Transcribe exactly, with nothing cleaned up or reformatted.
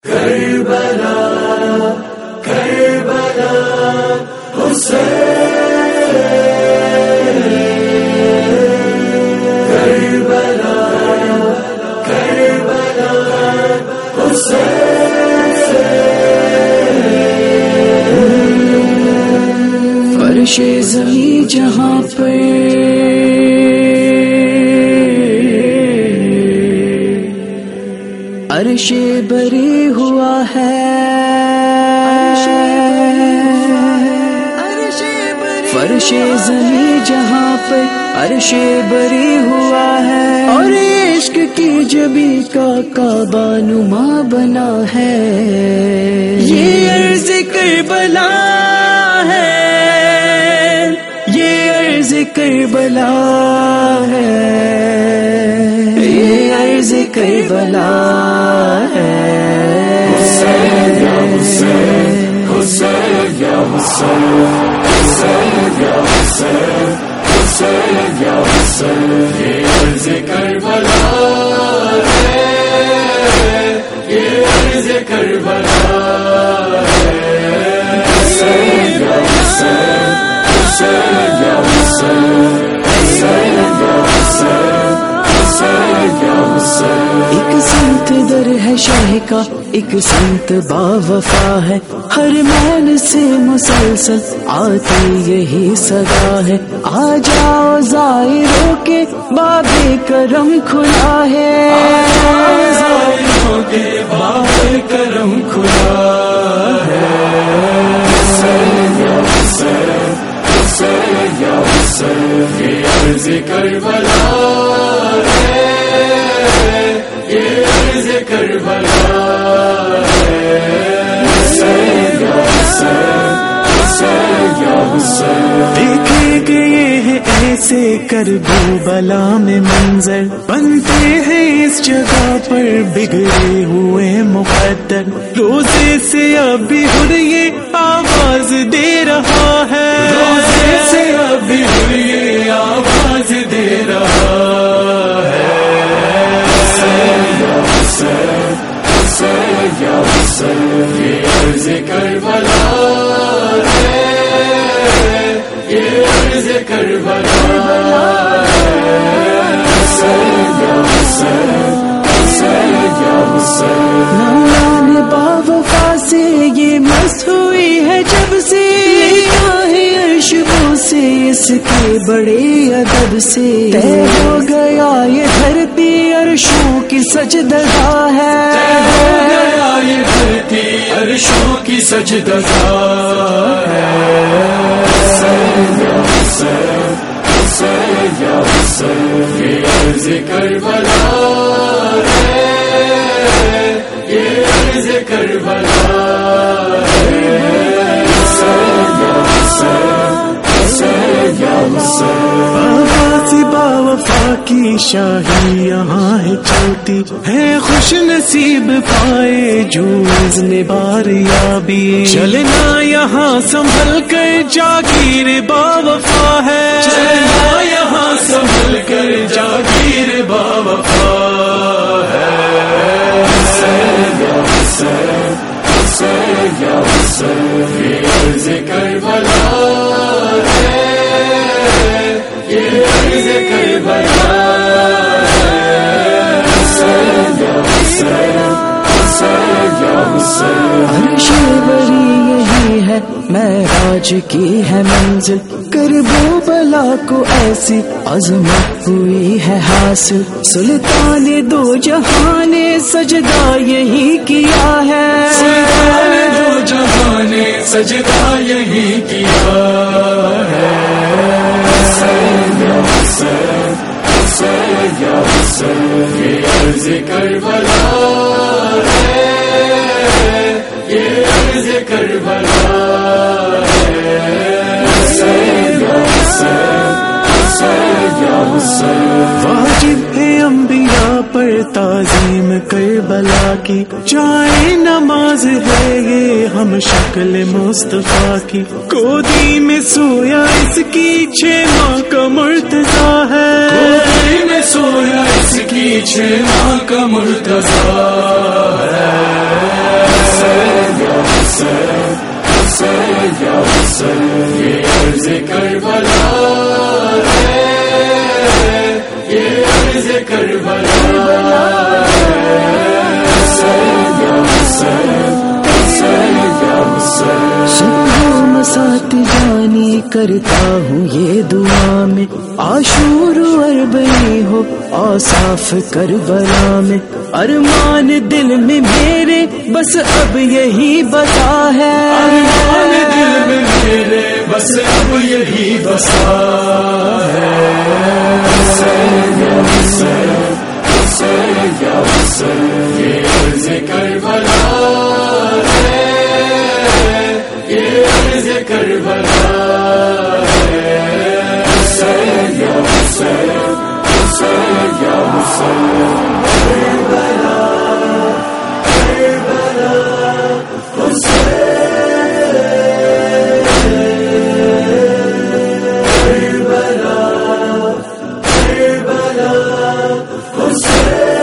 کربلا کربلا حسین کربلا کربلا حسین فرش زمیں جہاں پر عرش بری ہوا ہے، فرش زمیں جہاں پر عرش بری ہوا ہے، اور عشق کی جبی کا کعبہ نما بنا ہے، یہ عرض کربلا ہے، یہ عرض کربلا ہے، یہ عرض کربلا ہے۔ حسین یا حسین حسین یا حسین حسین یا حسین حسین یا حسین، یہ عرض کربلا ہے، یہ عرض کربلا ہے۔ حسین یا حسین حسین یا حسین حسین یا حسین حسین یا حسین۔ ایک سمت در ہے شہ کا، ایک سمت با وفا ہے، ہر محل سے مسلسل آتی یہی صدا ہے، آ جاؤ زائروں کے باب کرم کھلا ہے، زائروں کے باب کرم کھلا ہے۔ حسین یا حسین حسین یا حسین، یہ عرض کربلا ہے، یہ عرض کربلا ہے۔ حسین یا حسین حسین یا حسین، دیکھے گئے ہیں ایسے کربو بلا میں منظر، بنتے ہیں اس جگہ پر بگڑے ہوئے مقدر، روزے سے اب بھی ہر یہ آواز دے رہا ہے، روزے سے اب بھی ہر یہ آواز دے رہا ہے۔ حسین یا حسین حسین یا حسین، یہ عرض کربلا ہے، یہ عرض کربلا ہے۔ حسین یا حسین حسین یا حسین، نالان با وفا سے یہ مست ہوئی ہے جب سے، عرشوں سے اس کے بڑے ادب سے طے ہو گیا یہ دھرتی عرشوں کی سجدگاہ ہے، طے ہو گیا یہ دھرتی عرشوں کی سجدگاہ ہے۔ حسین یا حسین حسین یا حسین، یہ عرض کربلا ہے، یہ عرض کربلا ہے۔ حسین یا حسین حسین یا حسین، بابا سی با وفا کی شاہی یہاں ہے چلتی ہے، خوش نصیب پائے جو اذن بار یابی، چلنا یہاں سنبھل کر جاگیر با وفا ہے، چلنا یہاں سنبھل کر جاگیر با وفا ہے۔ حسین یا حسین حسین یا حسین، یہ عرض کربلا ہے، یہ عرض کربلا ہے۔ حسین یا حسین حسین یا حسین، عرش بری یہی ہے معراج کی ہے منزل، کربو بلا کو ایسی عظمت ہوئی ہے حاصل، سلطان دو جہاں نے سجدہ یہی کیا ہے، سلطان دو جہاں نے سجدہ یہی کیا ہے۔ حسین یا حسین حسین یا حسین، یہ عرض کربلا ہے، یہ عرض کربلا ہے۔ حسین یا حسین حسین یا حسین، واجب ہے انبیاء پر تعظیم کربلا کی، جائے نماز ہے یہ ہم شکل مصطفیٰ کی، گودی میں سویا اس کی چھ ماہ کا مرتضیٰ ہے، گودی میں سویا اس کی چھنا کا مرتضی ہے حسین یا حسین حسین یا حسین یہ عرض کربلا ہے یہ عرض کربلا حسین یا حسین حسین یا حسین صبح مسات جانی کرتا ہوں یہ دعا میں عاشور اربعین ہو اوصاف کربلا میں ارمان دل میں میرے بس اب یہی بتا ہے ارمان دل میں میرے بس اب یہی بسا ہے حسین یا حسین حسین یا حسین یہ عرض کربلا ہے یہ عرض کربلا ہے حسین یا حسین حسین یا حسین کربلا کربلا حسین کربلا کربلا حسین